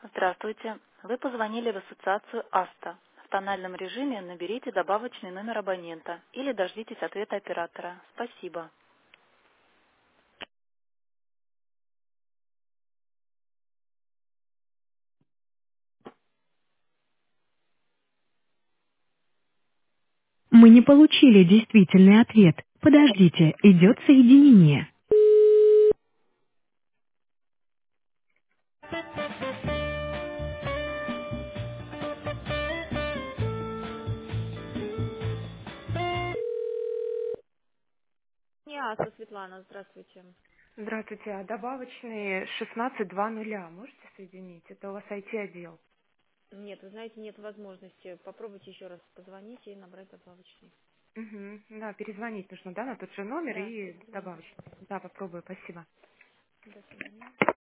Здравствуйте. Вы позвонили в ассоциацию АСТА. В тональном режиме наберите добавочный номер абонента или дождитесь ответа оператора. Спасибо. Мы не получили действительный ответ. Подождите, идет соединение. Не, Аса, Светлана, здравствуйте. Здравствуйте, а добавочный 1620 можете соединить? Это у вас IT-отдел. Нет, вы знаете, нет возможности. Попробуйте еще раз позвонить и набрать добавочный. Угу. Да, перезвонить нужно, да, на тот же номер Да, и перезвоните. добавочный. Да, попробую, спасибо. До свидания.